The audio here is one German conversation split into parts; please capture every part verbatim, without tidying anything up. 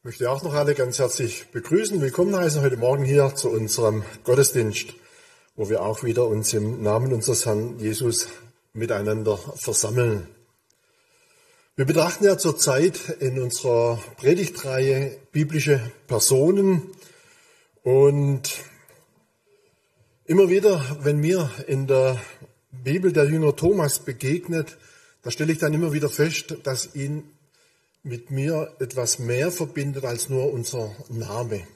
Ich möchte auch noch alle ganz herzlich begrüßen, willkommen heißen heute Morgen hier zu unserem Gottesdienst, wo wir auch wieder uns im Namen unseres Herrn Jesus miteinander versammeln. Wir betrachten ja zurzeit in unserer Predigtreihe biblische Personen und immer wieder, wenn mir in der Bibel der Jünger Thomas begegnet, da stelle ich dann immer wieder fest, dass ihn mit mir etwas mehr verbindet als nur unser Name.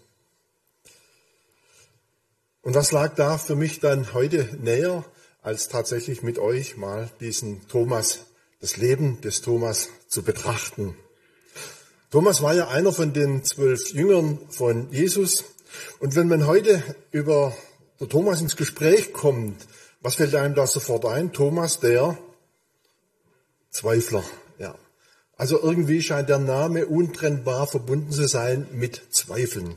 Und was lag da für mich dann heute näher, als tatsächlich mit euch mal diesen Thomas, das Leben des Thomas zu betrachten. Thomas war ja einer von den zwölf Jüngern von Jesus. Und wenn man heute über den Thomas ins Gespräch kommt, was fällt einem da sofort ein? Thomas, der Zweifler, ja. Also irgendwie scheint der Name untrennbar verbunden zu sein mit Zweifeln.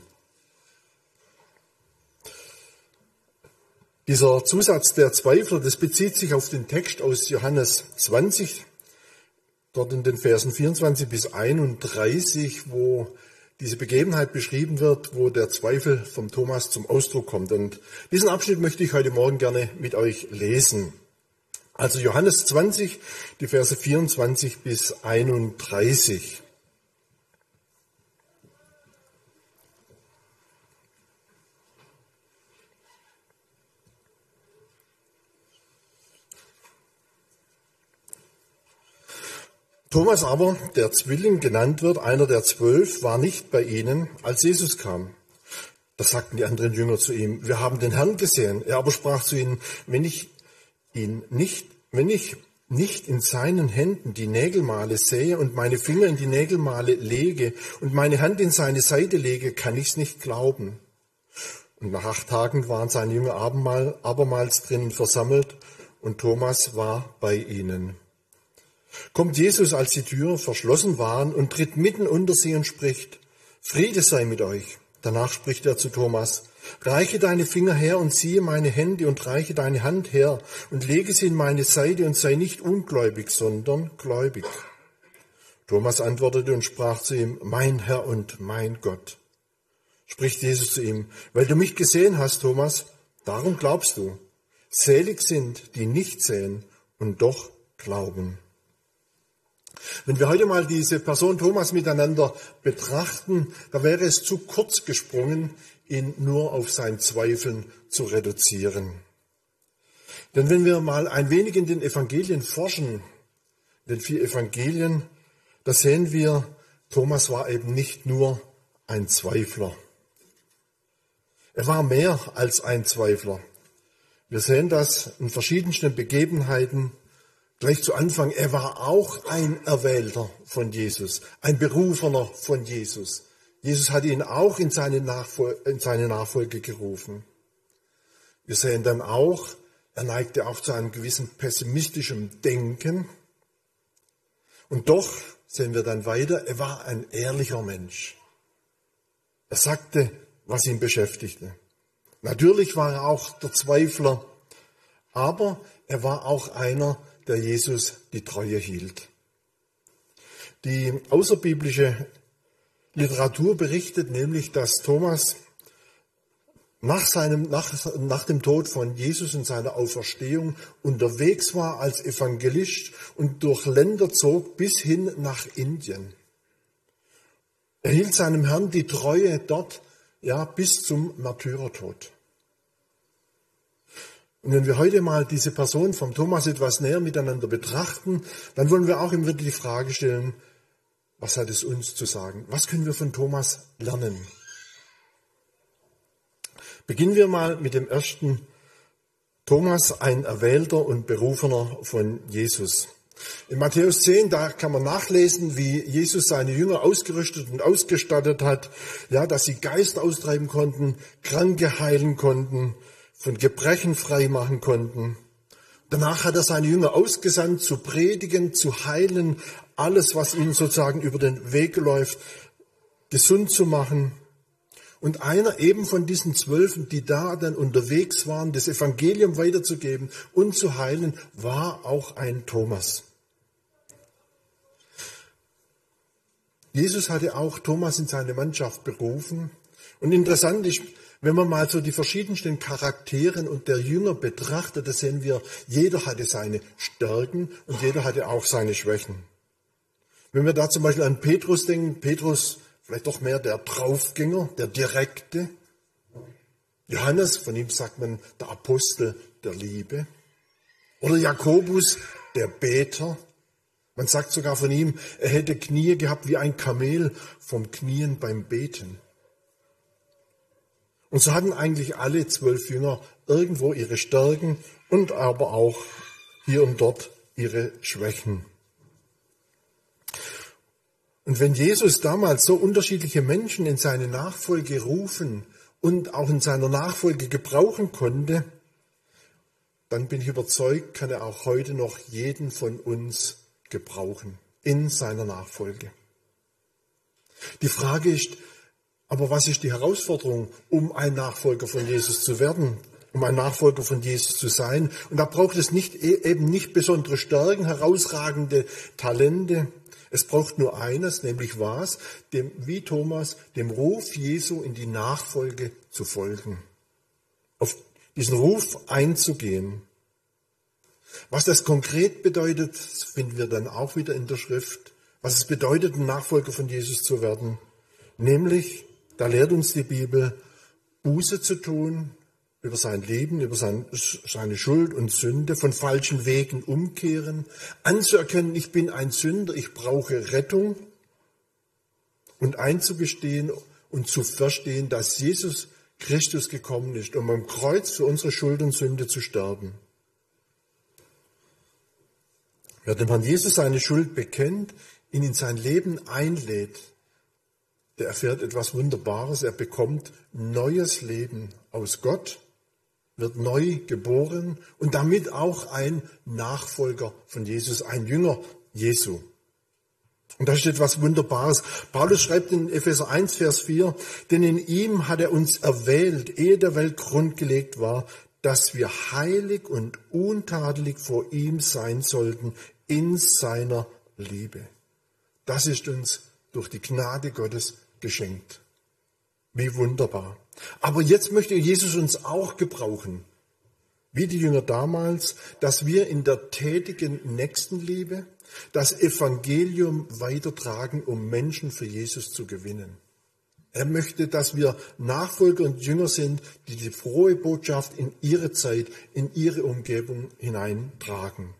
Dieser Zusatz der Zweifler, das bezieht sich auf den Text aus Johannes zwanzig, dort in den Versen vierundzwanzig bis einunddreißig, wo diese Begebenheit beschrieben wird, wo der Zweifel vom Thomas zum Ausdruck kommt. Und diesen Abschnitt möchte ich heute Morgen gerne mit euch lesen. Also Johannes zwanzig, die Verse vierundzwanzig bis einunddreißig. Thomas aber, der Zwilling genannt wird, einer der zwölf, war nicht bei ihnen, als Jesus kam. Da sagten die anderen Jünger zu ihm: Wir haben den Herrn gesehen. Er aber sprach zu ihnen: Wenn ich ihn nicht, wenn ich nicht in seinen Händen die Nägelmale sehe und meine Finger in die Nägelmale lege und meine Hand in seine Seite lege, kann ich's nicht glauben. Und nach acht Tagen waren seine Jünger abermal, abermals drinnen versammelt und Thomas war bei ihnen. Kommt Jesus, als die Türen verschlossen waren, und tritt mitten unter sie und spricht: Friede sei mit euch. Danach spricht er zu Thomas: Reiche deine Finger her und siehe meine Hände und reiche deine Hand her und lege sie in meine Seite und sei nicht ungläubig, sondern gläubig. Thomas antwortete und sprach zu ihm: Mein Herr und mein Gott. Spricht Jesus zu ihm: Weil du mich gesehen hast, Thomas, darum glaubst du. Selig sind, die nicht sehen und doch glauben. Wenn wir heute mal diese Person Thomas miteinander betrachten, da wäre es zu kurz gesprungen, ihn nur auf sein Zweifeln zu reduzieren. Denn wenn wir mal ein wenig in den Evangelien forschen, den vier Evangelien, da sehen wir, Thomas war eben nicht nur ein Zweifler. Er war mehr als ein Zweifler. Wir sehen das in verschiedensten Begebenheiten. Gleich zu Anfang, er war auch ein Erwählter von Jesus, ein Berufener von Jesus. Jesus hat ihn auch in seine, Nachfol- in seine Nachfolge gerufen. Wir sehen dann auch, er neigte auch zu einem gewissen pessimistischen Denken. Und doch sehen wir dann weiter, er war ein ehrlicher Mensch. Er sagte, was ihn beschäftigte. Natürlich war er auch der Zweifler, aber er war auch einer, der Jesus die Treue hielt. Die außerbiblische Literatur berichtet nämlich, dass Thomas nach, seinem, nach, nach dem Tod von Jesus und seiner Auferstehung unterwegs war als Evangelist und durch Länder zog bis hin nach Indien. Er hielt seinem Herrn die Treue dort, ja, bis zum Märtyrertod. Und wenn wir heute mal diese Person vom Thomas etwas näher miteinander betrachten, dann wollen wir auch immer wieder die Frage stellen: Was hat es uns zu sagen? Was können wir von Thomas lernen? Beginnen wir mal mit dem ersten. Thomas, ein Erwählter und Berufener von Jesus. In Matthäus zehn, da kann man nachlesen, wie Jesus seine Jünger ausgerüstet und ausgestattet hat, ja, dass sie Geist austreiben konnten, Kranke heilen konnten, von Gebrechen frei machen konnten. Danach hat er seine Jünger ausgesandt, zu predigen, zu heilen, alles, was ihnen sozusagen über den Weg läuft, gesund zu machen. Und einer eben von diesen Zwölfen, die da dann unterwegs waren, das Evangelium weiterzugeben und zu heilen, war auch ein Thomas. Jesus hatte auch Thomas in seine Mannschaft berufen. Und interessant ist, wenn man mal so die verschiedensten Charakteren und der Jünger betrachtet, da sehen wir, jeder hatte seine Stärken und jeder hatte auch seine Schwächen. Wenn wir da zum Beispiel an Petrus denken, Petrus vielleicht doch mehr der Draufgänger, der Direkte. Johannes, von ihm sagt man der Apostel der Liebe. Oder Jakobus, der Beter. Man sagt sogar von ihm, er hätte Knie gehabt wie ein Kamel vom Knien beim Beten. Und so hatten eigentlich alle zwölf Jünger irgendwo ihre Stärken und aber auch hier und dort ihre Schwächen. Und wenn Jesus damals so unterschiedliche Menschen in seine Nachfolge rufen und auch in seiner Nachfolge gebrauchen konnte, dann bin ich überzeugt, kann er auch heute noch jeden von uns gebrauchen in seiner Nachfolge. Die Frage ist, aber was ist die Herausforderung, um ein Nachfolger von Jesus zu werden, um ein Nachfolger von Jesus zu sein? Und da braucht es nicht, eben nicht besondere Stärken, herausragende Talente. Es braucht nur eines, nämlich was? Dem, wie Thomas, dem Ruf Jesu in die Nachfolge zu folgen. Auf diesen Ruf einzugehen. Was das konkret bedeutet, finden wir dann auch wieder in der Schrift. Was es bedeutet, ein Nachfolger von Jesus zu werden. Nämlich, da lehrt uns die Bibel, Buße zu tun über sein Leben, über sein, seine Schuld und Sünde, von falschen Wegen umkehren, anzuerkennen, ich bin ein Sünder, ich brauche Rettung und einzugestehen und zu verstehen, dass Jesus Christus gekommen ist, um am Kreuz für unsere Schuld und Sünde zu sterben. Wer dem Herrn Jesus seine Schuld bekennt, ihn in sein Leben einlädt, der erfährt etwas Wunderbares. Er bekommt neues Leben aus Gott, wird neu geboren und damit auch ein Nachfolger von Jesus, ein Jünger Jesu. Und da steht etwas Wunderbares. Paulus schreibt in Epheser eins, Vers vier, denn in ihm hat er uns erwählt, ehe der Welt Grund gelegt war, dass wir heilig und untadelig vor ihm sein sollten in seiner Liebe. Das ist uns durch die Gnade Gottes geschenkt. Wie wunderbar. Aber jetzt möchte Jesus uns auch gebrauchen, wie die Jünger damals, dass wir in der tätigen Nächstenliebe das Evangelium weitertragen, um Menschen für Jesus zu gewinnen. Er möchte, dass wir Nachfolger und Jünger sind, die die frohe Botschaft in ihre Zeit, in ihre Umgebung hineintragen.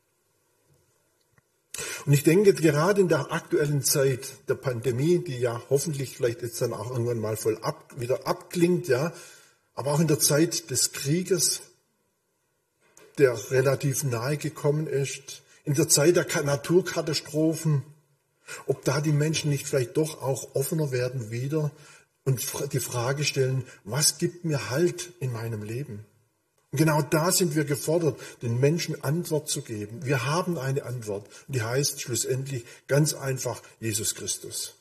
Und ich denke, gerade in der aktuellen Zeit der Pandemie, die ja hoffentlich vielleicht jetzt dann auch irgendwann mal voll ab, wieder abklingt, ja, aber auch in der Zeit des Krieges, der relativ nahe gekommen ist, in der Zeit der Naturkatastrophen, ob da die Menschen nicht vielleicht doch auch offener werden wieder und die Frage stellen, was gibt mir Halt in meinem Leben? Und genau da sind wir gefordert, den Menschen Antwort zu geben. Wir haben eine Antwort, die heißt schlussendlich ganz einfach Jesus Christus.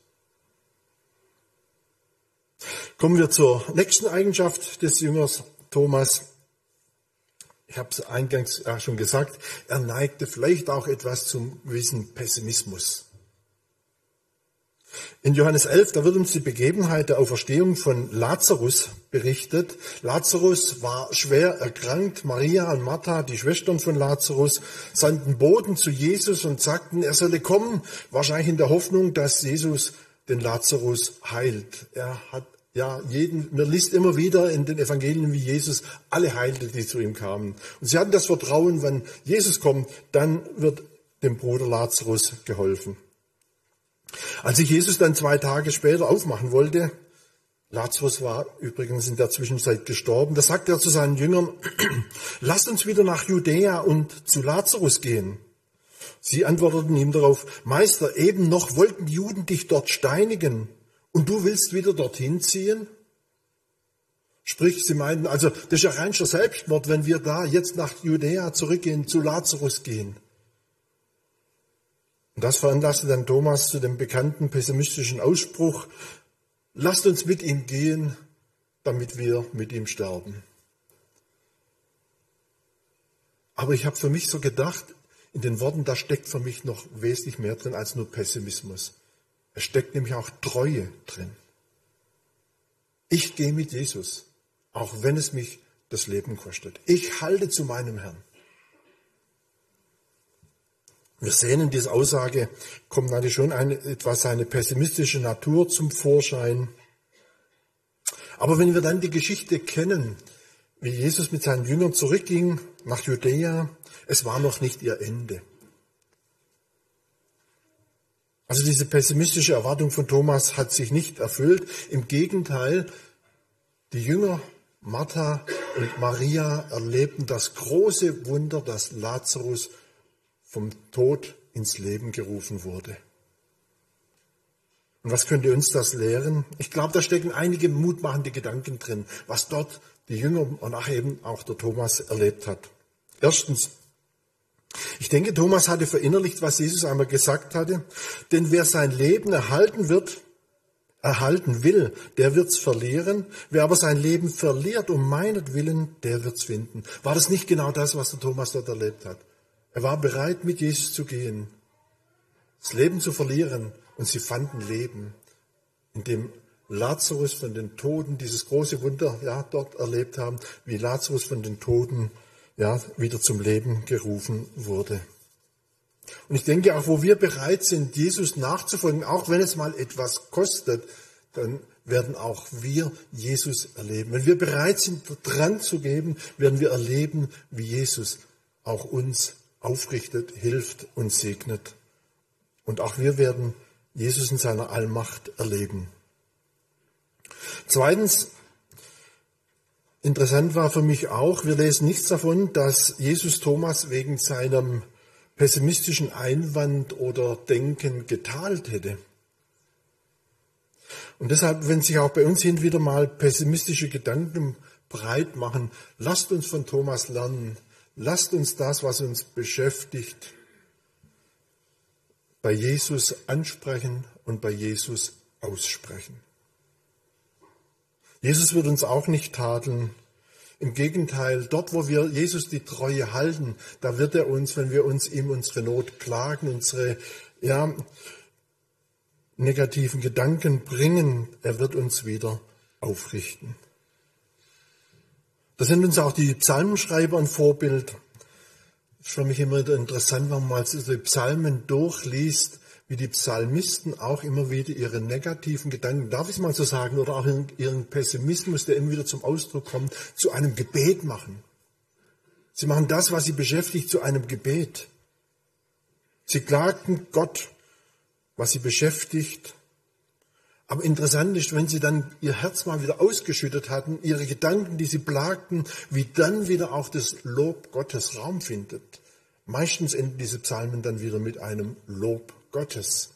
Kommen wir zur nächsten Eigenschaft des Jüngers Thomas. Ich habe es eingangs schon gesagt, er neigte vielleicht auch etwas zum gewissen Pessimismus. In Johannes elf, da wird uns die Begebenheit der Auferstehung von Lazarus berichtet. Lazarus war schwer erkrankt. Maria und Martha, die Schwestern von Lazarus, sandten Boten zu Jesus und sagten, er solle kommen, wahrscheinlich in der Hoffnung, dass Jesus den Lazarus heilt. Er hat ja jeden, man liest immer wieder in den Evangelien, wie Jesus alle heilte, die zu ihm kamen. Und sie hatten das Vertrauen, wenn Jesus kommt, dann wird dem Bruder Lazarus geholfen. Als sich Jesus dann zwei Tage später aufmachen wollte, Lazarus war übrigens in der Zwischenzeit gestorben, da sagte er zu seinen Jüngern, lasst uns wieder nach Judäa und zu Lazarus gehen. Sie antworteten ihm darauf, Meister, eben noch wollten die Juden dich dort steinigen und du willst wieder dorthin ziehen? Sprich, sie meinten, also das ist ja reinscher Selbstmord, wenn wir da jetzt nach Judäa zurückgehen, zu Lazarus gehen. Und das veranlasste dann Thomas zu dem bekannten pessimistischen Ausspruch, lasst uns mit ihm gehen, damit wir mit ihm sterben. Aber ich habe für mich so gedacht, in den Worten, da steckt für mich noch wesentlich mehr drin als nur Pessimismus. Es steckt nämlich auch Treue drin. Ich gehe mit Jesus, auch wenn es mich das Leben kostet. Ich halte zu meinem Herrn. Wir sehen in dieser Aussage, kommt natürlich schon eine, etwas seine pessimistische Natur zum Vorschein. Aber wenn wir dann die Geschichte kennen, wie Jesus mit seinen Jüngern zurückging nach Judäa, es war noch nicht ihr Ende. Also diese pessimistische Erwartung von Thomas hat sich nicht erfüllt. Im Gegenteil, die Jünger Martha und Maria erlebten das große Wunder, dass Lazarus vom Tod ins Leben gerufen wurde. Und was könnte uns das lehren? Ich glaube, da stecken einige mutmachende Gedanken drin, was dort die Jünger und auch eben auch der Thomas erlebt hat. Erstens, ich denke, Thomas hatte verinnerlicht, was Jesus einmal gesagt hatte, denn wer sein Leben erhalten wird, erhalten will, der wird's verlieren. Wer aber sein Leben verliert um meinetwillen, der wird's finden. War das nicht genau das, was der Thomas dort erlebt hat? Er war bereit, mit Jesus zu gehen, das Leben zu verlieren, und sie fanden Leben, indem Lazarus von den Toten, dieses große Wunder, ja, dort erlebt haben, wie Lazarus von den Toten, ja, wieder zum Leben gerufen wurde. Und ich denke auch, wo wir bereit sind, Jesus nachzufolgen, auch wenn es mal etwas kostet, dann werden auch wir Jesus erleben. Wenn wir bereit sind, dran zu geben, werden wir erleben, wie Jesus auch uns aufrichtet, hilft und segnet. Und auch wir werden Jesus in seiner Allmacht erleben. Zweitens, interessant war für mich auch, wir lesen nichts davon, dass Jesus Thomas wegen seinem pessimistischen Einwand oder Denken getadelt hätte. Und deshalb, wenn sich auch bei uns hin wieder mal pessimistische Gedanken breit machen, lasst uns von Thomas lernen. Lasst uns das, was uns beschäftigt, bei Jesus ansprechen und bei Jesus aussprechen. Jesus wird uns auch nicht tadeln. Im Gegenteil, dort, wo wir Jesus die Treue halten, da wird er uns, wenn wir uns ihm unsere Not klagen, unsere ja, negativen Gedanken bringen, er wird uns wieder aufrichten. Da sind uns auch die Psalmenschreiber ein Vorbild. Das ist für mich immer wieder interessant, wenn man mal so die Psalmen durchliest, wie die Psalmisten auch immer wieder ihre negativen Gedanken, darf ich es mal so sagen, oder auch ihren Pessimismus, der immer wieder zum Ausdruck kommt, zu einem Gebet machen. Sie machen das, was sie beschäftigt, zu einem Gebet. Sie klagten Gott, was sie beschäftigt. Aber interessant ist, wenn sie dann ihr Herz mal wieder ausgeschüttet hatten, ihre Gedanken, die sie plagten, wie dann wieder auch das Lob Gottes Raum findet. Meistens enden diese Psalmen dann wieder mit einem Lob Gottes.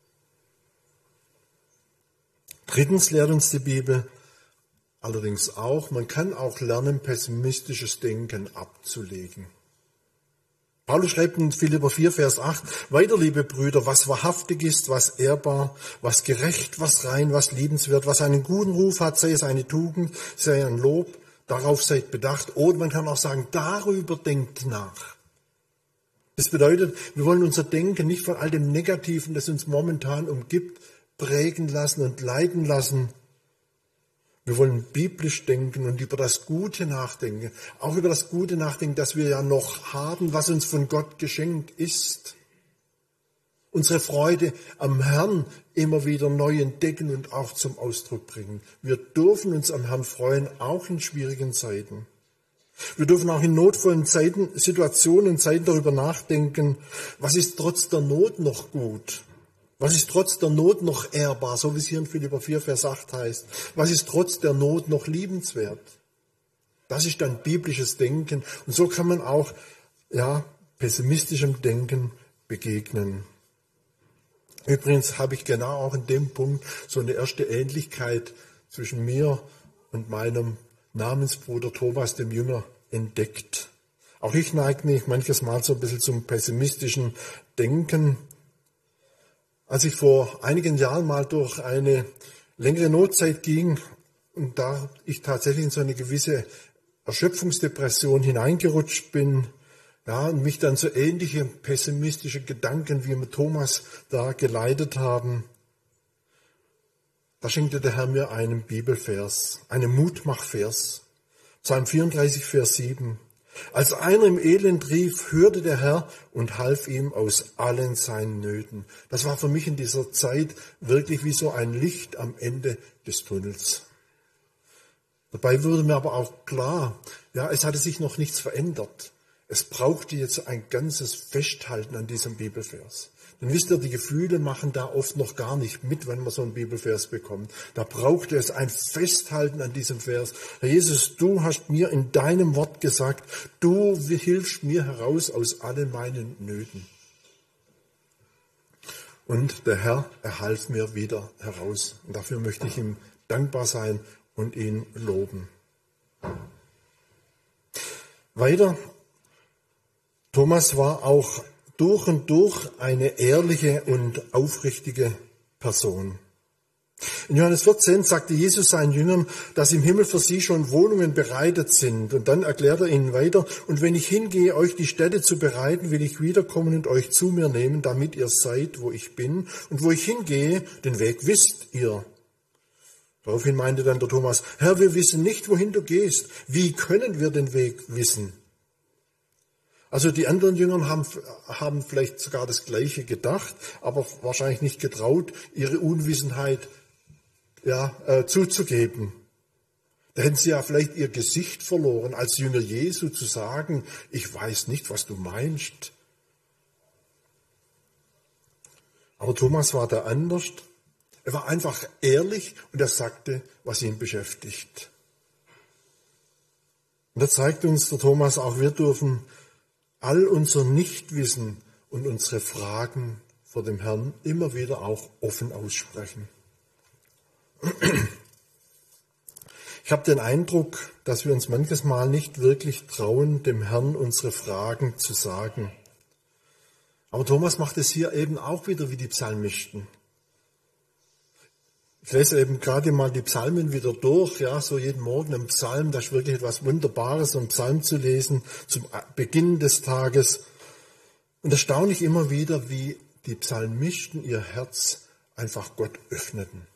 Drittens lehrt uns die Bibel allerdings auch, man kann auch lernen, pessimistisches Denken abzulegen. Paulus schreibt in Philipper vier, Vers acht, weiter, liebe Brüder, was wahrhaftig ist, was ehrbar, was gerecht, was rein, was liebenswert, was einen guten Ruf hat, sei es eine Tugend, sei ein Lob, darauf seid bedacht. Oder man kann auch sagen, darüber denkt nach. Das bedeutet, wir wollen unser Denken nicht von all dem Negativen, das uns momentan umgibt, prägen lassen und leiten lassen. Wir wollen biblisch denken und über das Gute nachdenken. Auch über das Gute nachdenken, das wir ja noch haben, was uns von Gott geschenkt ist. Unsere Freude am Herrn immer wieder neu entdecken und auch zum Ausdruck bringen. Wir dürfen uns am Herrn freuen, auch in schwierigen Zeiten. Wir dürfen auch in notvollen Zeiten, Situationen, Zeiten darüber nachdenken, was ist trotz der Not noch gut? Was ist trotz der Not noch ehrbar, so wie es hier in Philipper vier, Vers acht heißt? Was ist trotz der Not noch liebenswert? Das ist dann biblisches Denken. Und so kann man auch ja, pessimistischem Denken begegnen. Übrigens habe ich genau auch in dem Punkt so eine erste Ähnlichkeit zwischen mir und meinem Namensbruder Thomas, dem Jünger, entdeckt. Auch ich neige mich manches Mal so ein bisschen zum pessimistischen Denken. Als ich vor einigen Jahren mal durch eine längere Notzeit ging und da ich tatsächlich in so eine gewisse Erschöpfungsdepression hineingerutscht bin, ja, und mich dann so ähnliche pessimistische Gedanken wie mit Thomas da geleitet haben, Da schenkte der Herr mir einen Bibelvers, einen Mutmachvers. Psalm vierunddreißig, Vers sieben. Als einer im Elend rief, hörte der Herr und half ihm aus allen seinen Nöten. Das war für mich in dieser Zeit wirklich wie so ein Licht am Ende des Tunnels. Dabei wurde mir aber auch klar, ja, es hatte sich noch nichts verändert. Es brauchte jetzt ein ganzes Festhalten an diesem Bibelvers. Denn wisst ihr, die Gefühle machen da oft noch gar nicht mit, wenn man so einen Bibelvers bekommt. Da brauchte es ein Festhalten an diesem Vers. Herr Jesus, du hast mir in deinem Wort gesagt, du hilfst mir heraus aus allen meinen Nöten. Und der Herr, er half mir wieder heraus. Und dafür möchte ich ihm dankbar sein und ihn loben. Weiter, Thomas war auch durch und durch eine ehrliche und aufrichtige Person. In Johannes vierzehn sagte Jesus seinen Jüngern, dass im Himmel für sie schon Wohnungen bereitet sind. Und dann erklärt er ihnen weiter, und wenn ich hingehe, euch die Stätte zu bereiten, will ich wiederkommen und euch zu mir nehmen, damit ihr seid, wo ich bin. Und wo ich hingehe, den Weg wisst ihr. Daraufhin meinte dann der Thomas, Herr, wir wissen nicht, wohin du gehst. Wie können wir den Weg wissen? Also die anderen Jünger haben, haben vielleicht sogar das Gleiche gedacht, aber wahrscheinlich nicht getraut, ihre Unwissenheit ja, äh, zuzugeben. Da hätten sie ja vielleicht ihr Gesicht verloren, als Jünger Jesu zu sagen, ich weiß nicht, was du meinst. Aber Thomas war da anders. Er war einfach ehrlich und er sagte, was ihn beschäftigt. Und da zeigt uns der Thomas auch, wir dürfen all unser Nichtwissen und unsere Fragen vor dem Herrn immer wieder auch offen aussprechen. Ich habe den Eindruck, dass wir uns manches Mal nicht wirklich trauen, dem Herrn unsere Fragen zu sagen. Aber Thomas macht es hier eben auch wieder wie die Psalmisten. Ich lese eben gerade mal die Psalmen wieder durch, ja, so jeden Morgen im Psalm, das ist wirklich etwas Wunderbares, einen Psalm zu lesen zum Beginn des Tages. Und erstaunlich immer wieder, wie die Psalmisten ihr Herz einfach Gott öffneten.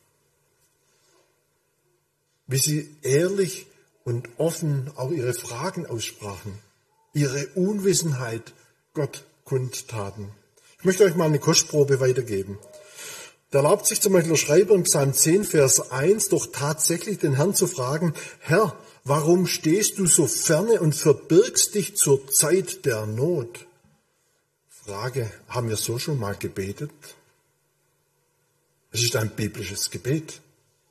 Wie sie ehrlich und offen auch ihre Fragen aussprachen, ihre Unwissenheit Gott kundtaten. Ich möchte euch mal eine Kostprobe weitergeben. Da erlaubt sich zum Beispiel der Schreiber im Psalm zehn, Vers eins, doch tatsächlich den Herrn zu fragen, Herr, warum stehst du so ferne und verbirgst dich zur Zeit der Not? Frage, haben wir so schon mal gebetet? Es ist ein biblisches Gebet.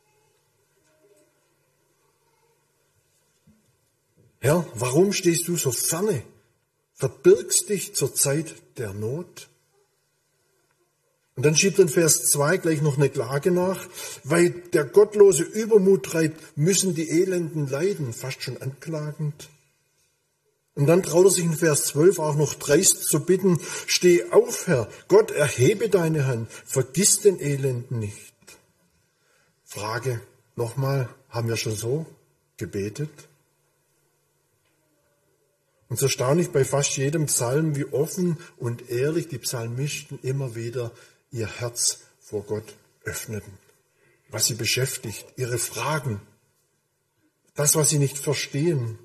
Herr, warum stehst du so ferne, verbirgst dich zur Zeit der Not? Und dann schiebt in Vers zwei gleich noch eine Klage nach, weil der gottlose Übermut treibt, müssen die Elenden leiden, fast schon anklagend. Und dann traut er sich in Vers zwölf auch noch dreist zu bitten, steh auf, Herr, Gott, erhebe deine Hand, vergiss den Elenden nicht. Frage nochmal, haben wir schon so gebetet? Und es ist erstaunlich bei fast jedem Psalm, wie offen und ehrlich die Psalmisten immer wieder ihr Herz vor Gott öffneten, was sie beschäftigt, ihre Fragen, das, was sie nicht verstehen.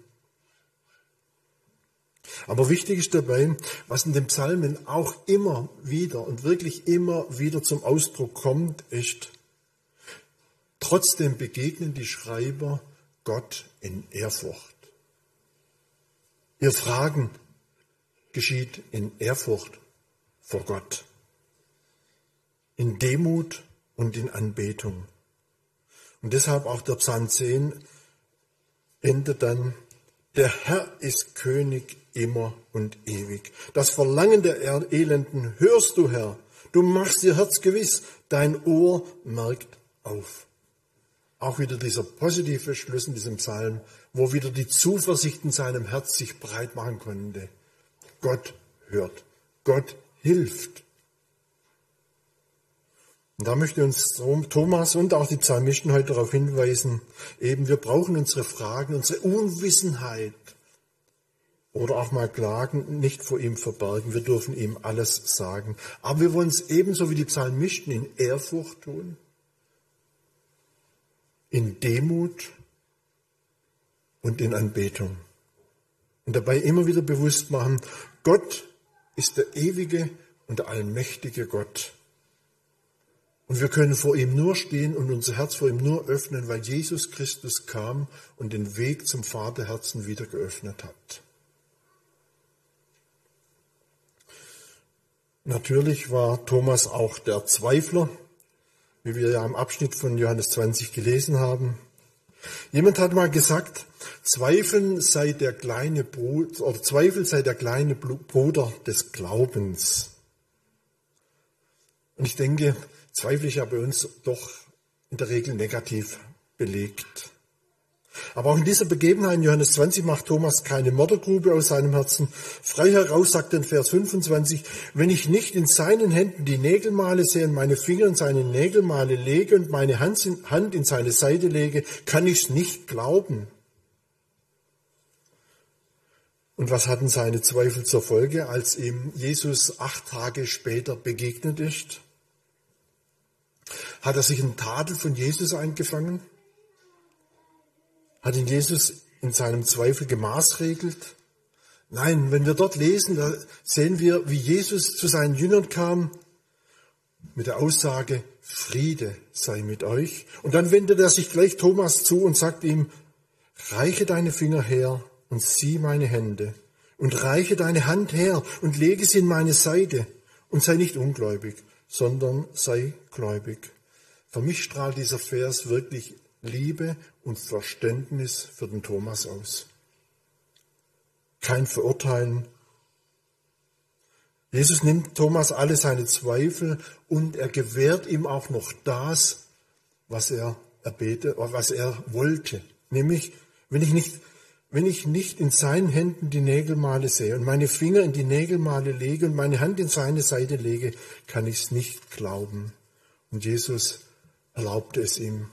Aber wichtig ist dabei, was in den Psalmen auch immer wieder und wirklich immer wieder zum Ausdruck kommt, ist, trotzdem begegnen die Schreiber Gott in Ehrfurcht. Ihr Fragen geschieht in Ehrfurcht vor Gott. In Demut und in Anbetung. Und deshalb auch der Psalm zehn endet dann, der Herr ist König immer und ewig. Das Verlangen der Elenden hörst du, Herr. Du machst ihr Herz gewiss, dein Ohr merkt auf. Auch wieder dieser positive Schluss in diesem Psalm, wo wieder die Zuversicht in seinem Herz sich breit machen konnte. Gott hört, Gott hilft. Und da möchte uns Thomas und auch die Psalmisten heute darauf hinweisen, eben wir brauchen unsere Fragen, unsere Unwissenheit oder auch mal Klagen nicht vor ihm verbergen. Wir dürfen ihm alles sagen. Aber wir wollen es ebenso wie die Psalmisten in Ehrfurcht tun. in Demut und in Anbetung. Und dabei immer wieder bewusst machen, Gott ist der ewige und der allmächtige Gott. Und wir können vor ihm nur stehen und unser Herz vor ihm nur öffnen, weil Jesus Christus kam und den Weg zum Vaterherzen wieder geöffnet hat. Natürlich war Thomas auch der Zweifler, wie wir ja im Abschnitt von Johannes zwanzig gelesen haben. Jemand hat mal gesagt, Zweifeln sei der kleine Bruder, oder Zweifel sei der kleine Bruder des Glaubens. Und ich denke, Zweifel ist ja bei uns doch in der Regel negativ belegt. Aber auch in dieser Begebenheit in Johannes zwanzig macht Thomas keine Mördergrube aus seinem Herzen. Frei heraus sagt er in Vers fünfundzwanzig, wenn ich nicht in seinen Händen die Nägelmale sehe und meine Finger in seine Nägelmale lege und meine Hand in seine Seite lege, kann ich es nicht glauben. Und was hatten seine Zweifel zur Folge, als ihm Jesus acht Tage später begegnet ist? Hat er sich einen Tadel von Jesus eingefangen? Hat ihn Jesus in seinem Zweifel gemaßregelt? Nein, wenn wir dort lesen, da sehen wir, wie Jesus zu seinen Jüngern kam mit der Aussage, Friede sei mit euch. Und dann wendet er sich gleich Thomas zu und sagt ihm, reiche deine Finger her und sieh meine Hände. Und reiche deine Hand her und lege sie in meine Seite. Und sei nicht ungläubig, sondern sei gläubig. Für mich strahlt dieser Vers wirklich Liebe und Verständnis für den Thomas aus. Kein Verurteilen. Jesus nimmt Thomas alle seine Zweifel und er gewährt ihm auch noch das, was er erbete, was er wollte. Nämlich, wenn ich nicht, wenn ich nicht in seinen Händen die Nägelmale sehe und meine Finger in die Nägelmale lege und meine Hand in seine Seite lege, kann ich es nicht glauben. Und Jesus erlaubte es ihm.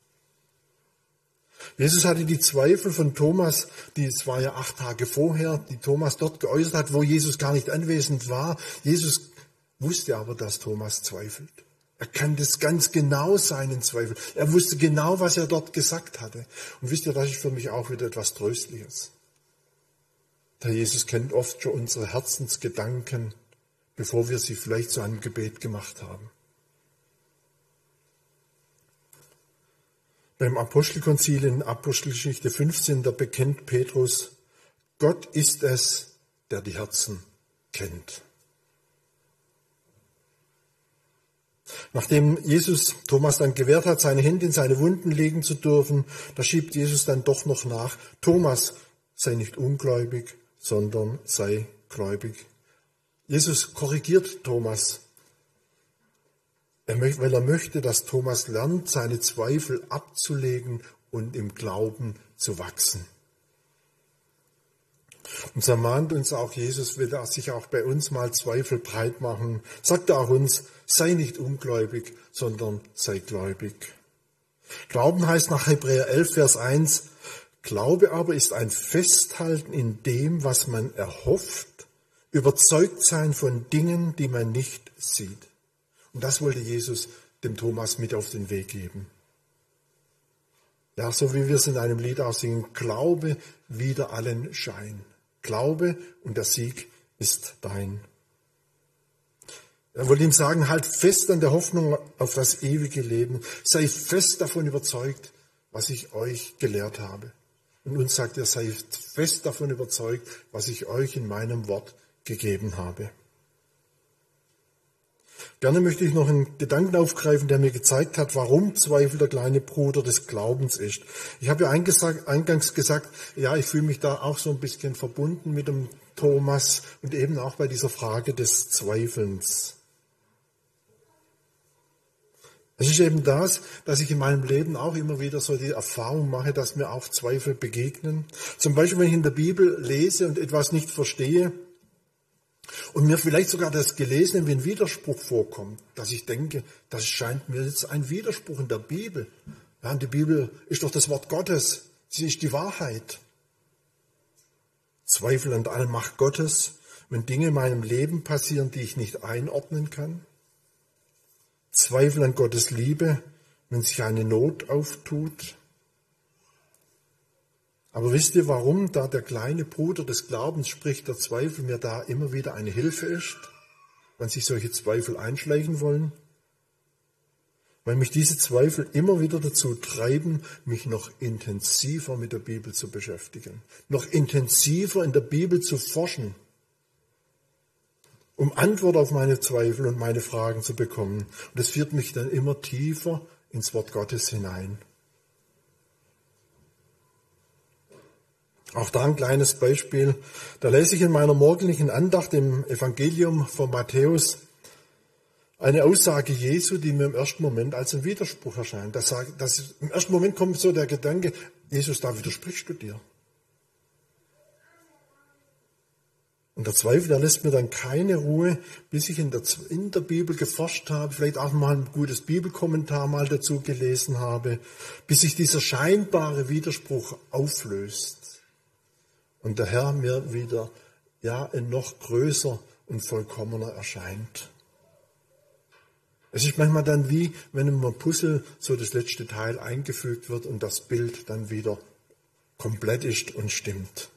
Jesus hatte die Zweifel von Thomas, die es war ja acht Tage vorher, die Thomas dort geäußert hat, wo Jesus gar nicht anwesend war. Jesus wusste aber, dass Thomas zweifelt. Er kannte es ganz genau, seinen Zweifel. Er wusste genau, was er dort gesagt hatte. Und wisst ihr, das ist für mich auch wieder etwas Tröstliches. Der Jesus kennt oft schon unsere Herzensgedanken, bevor wir sie vielleicht zu einem Gebet gemacht haben. Beim Apostelkonzil in Apostelgeschichte fünfzehn, da bekennt Petrus, Gott ist es, der die Herzen kennt. Nachdem Jesus Thomas dann gewährt hat, seine Hände in seine Wunden legen zu dürfen, da schiebt Jesus dann doch noch nach, Thomas, sei nicht ungläubig, sondern sei gläubig. Jesus korrigiert Thomas, weil er möchte, dass Thomas lernt, seine Zweifel abzulegen und im Glauben zu wachsen. Und so mahnt uns auch Jesus, will er sich auch bei uns mal Zweifel breit machen. Sagt er auch uns, sei nicht ungläubig, sondern sei gläubig. Glauben heißt nach Hebräer elf, Vers eins, Glaube aber ist ein Festhalten in dem, was man erhofft, überzeugt sein von Dingen, die man nicht sieht. Und das wollte Jesus dem Thomas mit auf den Weg geben. Ja, so wie wir es in einem Lied auch singen, Glaube wider allen Schein. Glaube und der Sieg ist dein. Er wollte ihm sagen, halt fest an der Hoffnung auf das ewige Leben. Sei fest davon überzeugt, was ich euch gelehrt habe. Und uns sagt er, sei fest davon überzeugt, was ich euch in meinem Wort gegeben habe. Gerne möchte ich noch einen Gedanken aufgreifen, der mir gezeigt hat, warum Zweifel der kleine Bruder des Glaubens ist. Ich habe ja eingangs gesagt, ja, ich fühle mich da auch so ein bisschen verbunden mit dem Thomas und eben auch bei dieser Frage des Zweifelns. Es ist eben das, dass ich in meinem Leben auch immer wieder so die Erfahrung mache, dass mir auch Zweifel begegnen. Zum Beispiel, wenn ich in der Bibel lese und etwas nicht verstehe, und mir vielleicht sogar das Gelesene wie ein Widerspruch vorkommt, dass ich denke, das scheint mir jetzt ein Widerspruch in der Bibel. Ja, und die Bibel ist doch das Wort Gottes, sie ist die Wahrheit. Zweifel an der Allmacht Gottes, wenn Dinge in meinem Leben passieren, die ich nicht einordnen kann. Zweifel an Gottes Liebe, wenn sich eine Not auftut. Aber wisst ihr, warum da der kleine Bruder des Glaubens, sprich der Zweifel, mir da immer wieder eine Hilfe ist, wenn sich solche Zweifel einschleichen wollen? Weil mich diese Zweifel immer wieder dazu treiben, mich noch intensiver mit der Bibel zu beschäftigen, noch intensiver in der Bibel zu forschen, um Antwort auf meine Zweifel und meine Fragen zu bekommen. Und das führt mich dann immer tiefer ins Wort Gottes hinein. Auch da ein kleines Beispiel. Da lese ich in meiner morgendlichen Andacht im Evangelium von Matthäus eine Aussage Jesu, die mir im ersten Moment als ein Widerspruch erscheint. Das, das, Im ersten Moment kommt so der Gedanke, Jesus, da widersprichst du dir. Und der Zweifel, der lässt mir dann keine Ruhe, bis ich in der, in der Bibel geforscht habe, vielleicht auch mal ein gutes Bibelkommentar mal dazu gelesen habe, bis sich dieser scheinbare Widerspruch auflöst. Und der Herr mir wieder ja ein noch größer und vollkommener erscheint. Es ist manchmal dann wie, wenn im Puzzle so das letzte Teil eingefügt wird und das Bild dann wieder komplett ist und stimmt.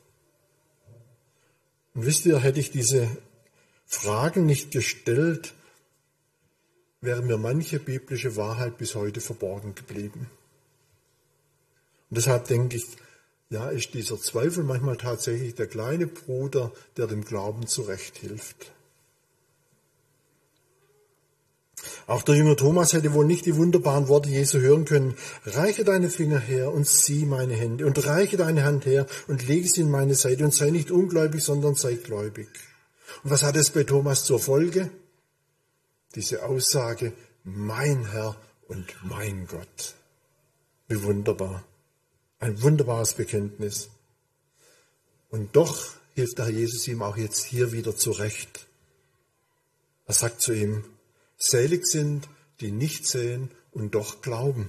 Und wisst ihr, hätte ich diese Fragen nicht gestellt, wäre mir manche biblische Wahrheit bis heute verborgen geblieben. Und deshalb denke ich, ja, ist dieser Zweifel manchmal tatsächlich der kleine Bruder, der dem Glauben zurechthilft. Auch der Jünger Thomas hätte wohl nicht die wunderbaren Worte Jesu hören können. Reiche deine Finger her und sieh meine Hände und reiche deine Hand her und lege sie in meine Seite und sei nicht ungläubig, sondern sei gläubig. Und was hat es bei Thomas zur Folge? Diese Aussage, mein Herr und mein Gott. Wie wunderbar. Ein wunderbares Bekenntnis. Und doch hilft der Herr Jesus ihm auch jetzt hier wieder zurecht. Er sagt zu ihm, selig sind, die nicht sehen und doch glauben.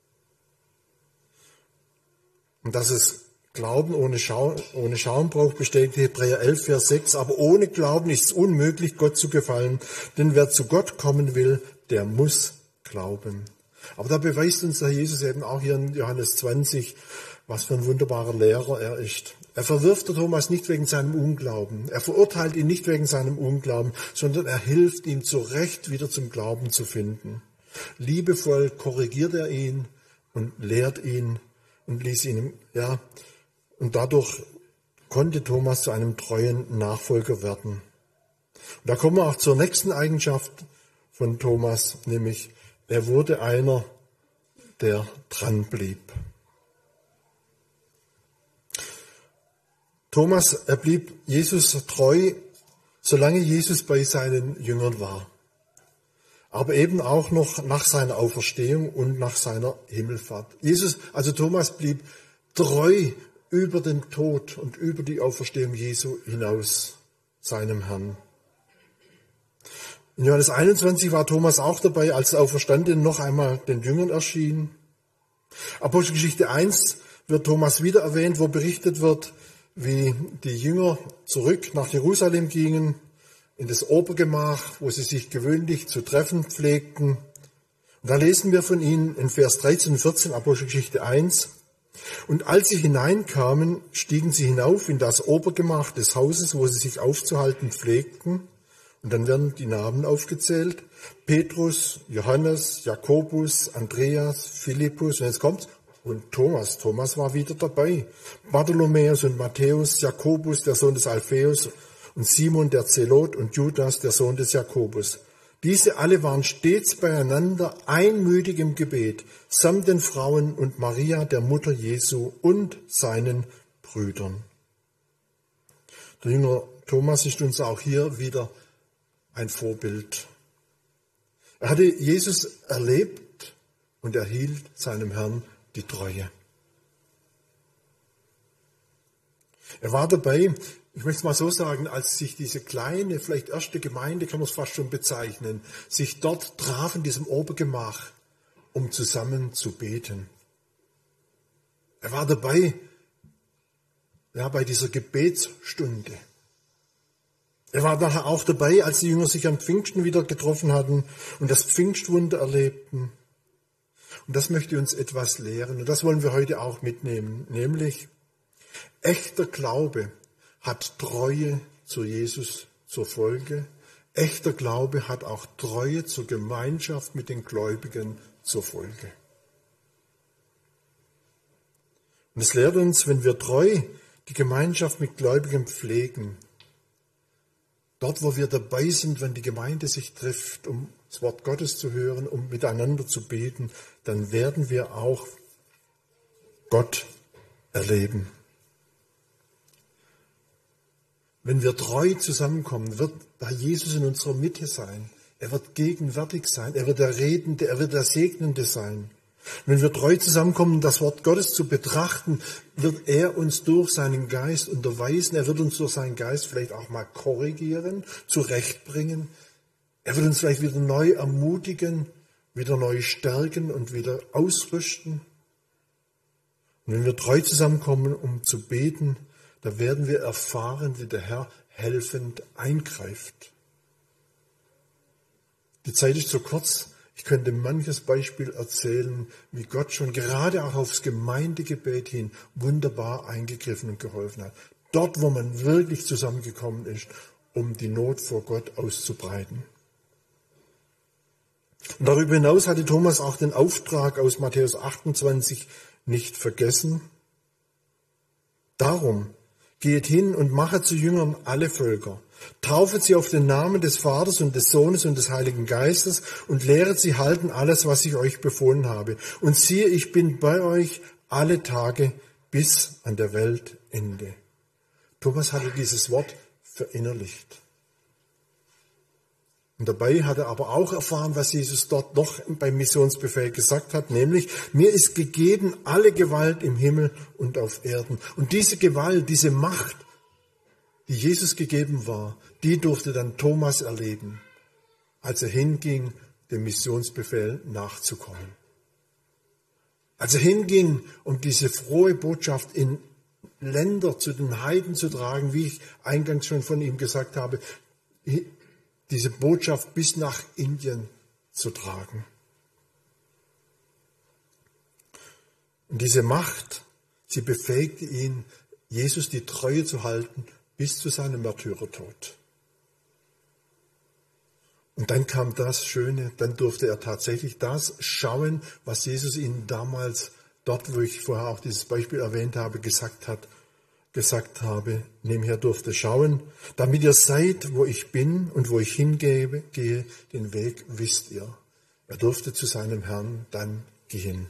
Und dass es Glauben ohne, Schau, ohne Schauen braucht, bestätigt Hebräer elf, Vers sechs. Aber ohne Glauben ist es unmöglich, Gott zu gefallen. Denn wer zu Gott kommen will, der muss glauben. Aber da beweist uns der Jesus eben auch hier in Johannes zwanzig, was für ein wunderbarer Lehrer er ist. Er verwirft der Thomas nicht wegen seinem Unglauben. Er verurteilt ihn nicht wegen seinem Unglauben, sondern er hilft ihm zurecht, wieder zum Glauben zu finden. Liebevoll korrigiert er ihn und lehrt ihn und ließ ihn, ja, und dadurch konnte Thomas zu einem treuen Nachfolger werden. Und da kommen wir auch zur nächsten Eigenschaft von Thomas, nämlich er wurde einer, der dran blieb. Thomas, er blieb Jesus treu, solange Jesus bei seinen Jüngern war. Aber eben auch noch nach seiner Auferstehung und nach seiner Himmelfahrt. Jesus, also Thomas blieb treu über den Tod und über die Auferstehung Jesu hinaus, seinem Herrn. In Johannes einundzwanzig war Thomas auch dabei, als der Auferstandene noch einmal den Jüngern erschien. Apostelgeschichte eins wird Thomas wieder erwähnt, wo berichtet wird, wie die Jünger zurück nach Jerusalem gingen, in das Obergemach, wo sie sich gewöhnlich zu treffen pflegten. Und da lesen wir von ihnen in Vers dreizehn und vierzehn, Apostelgeschichte eins. Und als sie hineinkamen, stiegen sie hinauf in das Obergemach des Hauses, wo sie sich aufzuhalten pflegten. Und dann werden die Namen aufgezählt. Petrus, Johannes, Jakobus, Andreas, Philippus, und jetzt kommt's. Und Thomas, Thomas war wieder dabei. Bartholomäus und Matthäus, Jakobus, der Sohn des Alpheus, und Simon, der Zelot, und Judas, der Sohn des Jakobus. Diese alle waren stets beieinander, einmütig im Gebet, samt den Frauen und Maria, der Mutter Jesu, und seinen Brüdern. Der Jünger Thomas ist uns auch hier wieder ein Vorbild. Er hatte Jesus erlebt und er hielt seinem Herrn die Treue. Er war dabei, ich möchte es mal so sagen, als sich diese kleine, vielleicht erste Gemeinde, kann man es fast schon bezeichnen, sich dort traf in diesem Obergemach, um zusammen zu beten. Er war dabei, ja, bei dieser Gebetsstunde. Er war nachher auch dabei, als die Jünger sich am Pfingsten wieder getroffen hatten und das Pfingstwunder erlebten. Und das möchte uns etwas lehren. Und das wollen wir heute auch mitnehmen. Nämlich, echter Glaube hat Treue zu Jesus zur Folge. Echter Glaube hat auch Treue zur Gemeinschaft mit den Gläubigen zur Folge. Und es lehrt uns, wenn wir treu die Gemeinschaft mit Gläubigen pflegen, dort, wo wir dabei sind, wenn die Gemeinde sich trifft, um das Wort Gottes zu hören, um miteinander zu beten, dann werden wir auch Gott erleben. Wenn wir treu zusammenkommen, wird da Jesus in unserer Mitte sein. Er wird gegenwärtig sein. Er wird der Redende, er wird der Segnende sein. Wenn wir treu zusammenkommen, das Wort Gottes zu betrachten, wird er uns durch seinen Geist unterweisen. Er wird uns durch seinen Geist vielleicht auch mal korrigieren, zurechtbringen. Er wird uns vielleicht wieder neu ermutigen, wieder neu stärken und wieder ausrüsten. Und wenn wir treu zusammenkommen, um zu beten, da werden wir erfahren, wie der Herr helfend eingreift. Die Zeit ist zu kurz. Ich könnte manches Beispiel erzählen, wie Gott schon gerade auch aufs Gemeindegebet hin wunderbar eingegriffen und geholfen hat. Dort, wo man wirklich zusammengekommen ist, um die Not vor Gott auszubreiten. Und darüber hinaus hatte Thomas auch den Auftrag aus Matthäus achtundzwanzig nicht vergessen. Darum geht hin und machet zu Jüngern alle Völker. Taufet sie auf den Namen des Vaters und des Sohnes und des Heiligen Geistes und lehret sie halten alles, was ich euch befohlen habe. Und siehe, ich bin bei euch alle Tage bis an der Weltende. Thomas hatte dieses Wort verinnerlicht. Und dabei hat er aber auch erfahren, was Jesus dort noch beim Missionsbefehl gesagt hat, nämlich, mir ist gegeben alle Gewalt im Himmel und auf Erden. Und diese Gewalt, diese Macht, die Jesus gegeben war, die durfte dann Thomas erleben, als er hinging, dem Missionsbefehl nachzukommen. Als er hinging, um diese frohe Botschaft in Länder zu den Heiden zu tragen, wie ich eingangs schon von ihm gesagt habe, diese Botschaft bis nach Indien zu tragen. Und diese Macht, sie befähigte ihn, Jesus die Treue zu halten bis zu seinem Märtyrertod. Und dann kam das Schöne, dann durfte er tatsächlich das schauen, was Jesus ihnen damals, dort wo ich vorher auch dieses Beispiel erwähnt habe, gesagt hat, gesagt habe, nebenher durfte schauen, damit ihr seid, wo ich bin und wo ich hingehe, gehe, den Weg wisst ihr. Er durfte zu seinem Herrn dann gehen.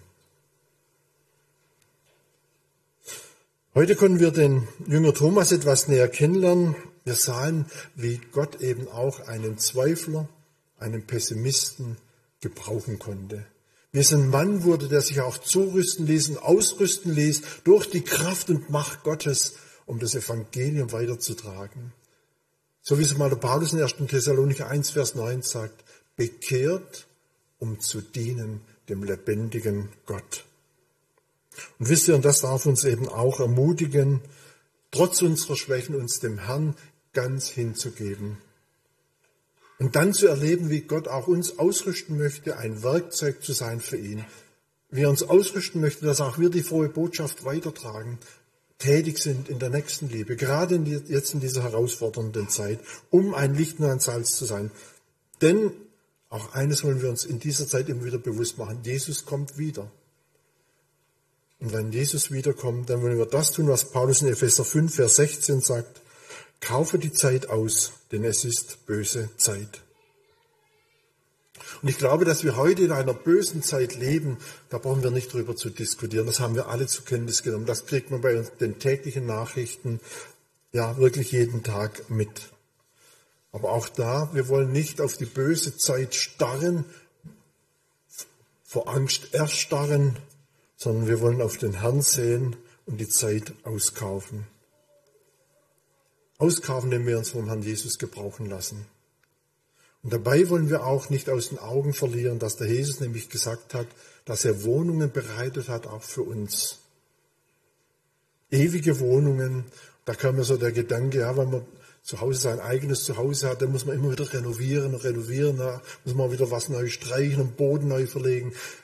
Heute können wir den Jünger Thomas etwas näher kennenlernen. Wir sahen, wie Gott eben auch einen Zweifler, einen Pessimisten gebrauchen konnte. Wie es ein Mann wurde, der sich auch zurüsten ließ und ausrüsten ließ durch die Kraft und Macht Gottes, um das Evangelium weiterzutragen. So wie es mal der Paulus in erster Thessalonicher eins, Vers neun sagt, bekehrt, um zu dienen dem lebendigen Gott. Und wisst ihr, und das darf uns eben auch ermutigen, trotz unserer Schwächen uns dem Herrn ganz hinzugeben. Und dann zu erleben, wie Gott auch uns ausrüsten möchte, ein Werkzeug zu sein für ihn. Wie er uns ausrüsten möchte, dass auch wir die frohe Botschaft weitertragen, tätig sind in der Nächstenliebe, gerade in die, jetzt in dieser herausfordernden Zeit, um ein Licht und ein Salz zu sein. Denn auch eines wollen wir uns in dieser Zeit immer wieder bewusst machen, Jesus kommt wieder. Und wenn Jesus wiederkommt, dann wollen wir das tun, was Paulus in Epheser fünf, Vers sechzehn sagt, kaufe die Zeit aus, denn es ist böse Zeit. Und ich glaube, dass wir heute in einer bösen Zeit leben, da brauchen wir nicht drüber zu diskutieren. Das haben wir alle zur Kenntnis genommen. Das kriegt man bei den täglichen Nachrichten ja wirklich jeden Tag mit. Aber auch da, wir wollen nicht auf die böse Zeit starren, vor Angst erstarren, sondern wir wollen auf den Herrn sehen und die Zeit auskaufen. Auskaufen, indem wir uns vom Herrn Jesus gebrauchen lassen. Und dabei wollen wir auch nicht aus den Augen verlieren, dass der Jesus nämlich gesagt hat, dass er Wohnungen bereitet hat, auch für uns. Ewige Wohnungen. Da kam mir so der Gedanke, ja, wenn man zu Hause sein eigenes Zuhause hat, dann muss man immer wieder renovieren und renovieren, da muss man wieder was neu streichen und Boden neu verlegen.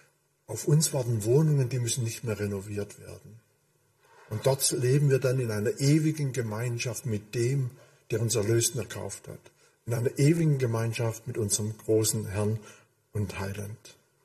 Auf uns warten Wohnungen, die müssen nicht mehr renoviert werden. Und dort leben wir dann in einer ewigen Gemeinschaft mit dem, der uns erlöst und erkauft hat. In einer ewigen Gemeinschaft mit unserem großen Herrn und Heiland.